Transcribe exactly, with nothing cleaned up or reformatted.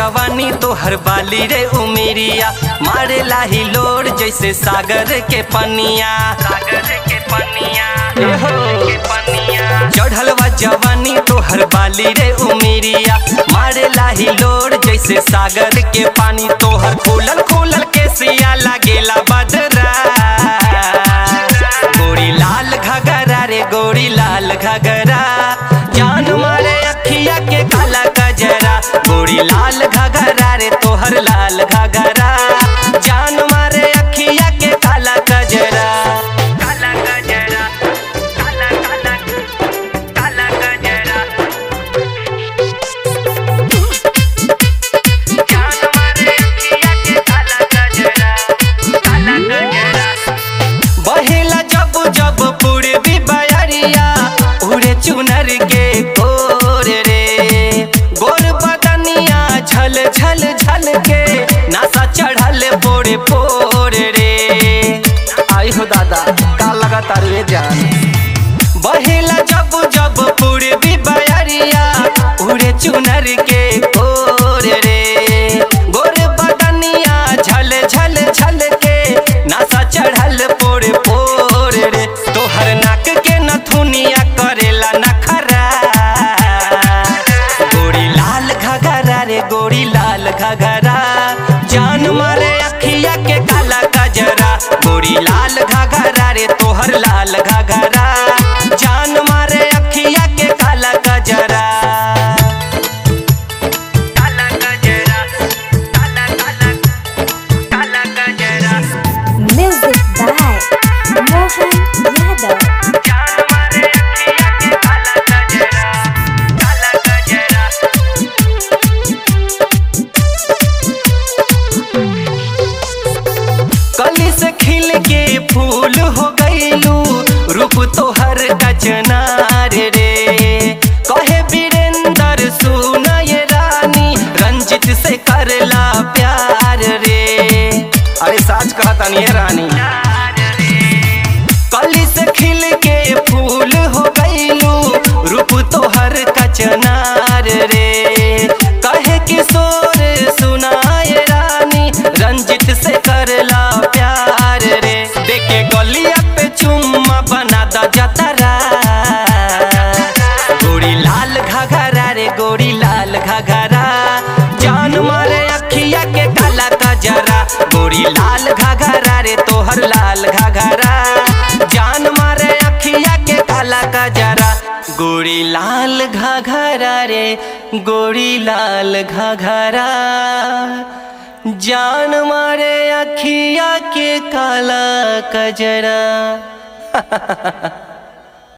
जवानी तोहर बाली रे उमेरिया मारे लाही लोर जैसे सागर के पनिया सागर के पनिया चढ़लवा जवानी तोहर बाली रे उमेरिया मारे लाही लोर जैसे सागर के पानी तोहर खोलल खोलल के सिया लागेला बदरा गोरी लाल घगरा रे गोरी लाल घगरा जान मारे अखिया के काला गजरा गोरी लाल घगरा रे तोहर लाल घगरा जान मारे अखिया के काला गजरा काला गजरा काला काला काला गजरा जान मारे अखिया के काला गजरा काला गजरा बहेला जब जब पूर्वी बयरिया उड़े चुनर के गोर रे गोर बदनिया झल झल झल के नासा चढ़ल पोरे पोर रे आई हो दादा का लगा तारे जान बहेला जब जब पूर्वी बयरिया उड़े चुनर के गोर रे गोर बदनिया झल झल झल के नासा चढ़ल पोरे पोर रे तोहर नाक के नथुनिया करेला नखरा गोरी लाल घगरा रे गोरी लाल घगरा जान मारे अखिया के काला गजरा गोरी लाल घगरा रे तोहर लाल घगरा जान मारे अखिया के काला गजरा काला गजरा काला काला काला गजरा Music by Mohan Yadav. जान मारे अखिया के काला गजरा काला गजरा कली से खिल के फूल हो गईलू रूप तोहर गजनार रे कहे वीरेंद्र सुना ये रानी रंजित से करला प्यार रे अरे साच कहता नहीं है रानी कली से खिल के फूल हो गईलू रूप तोहर कचनार रे कहे किशोर सुनाए रानी रंजित से करला प्यार रे देखे गलिया पे चुम्मा बना दा जतरा गोरी लाल घगरा रे गोरी लाल घगरा जान मारे अखिया के काला गजरा गोरी लाल घगरा रे तोहर लाल घगरा जान मारे अखिया के काला गजरा गोरी लाल घगरा रे गोरी लाल घगरा जान मारे अखिया के काला गजरा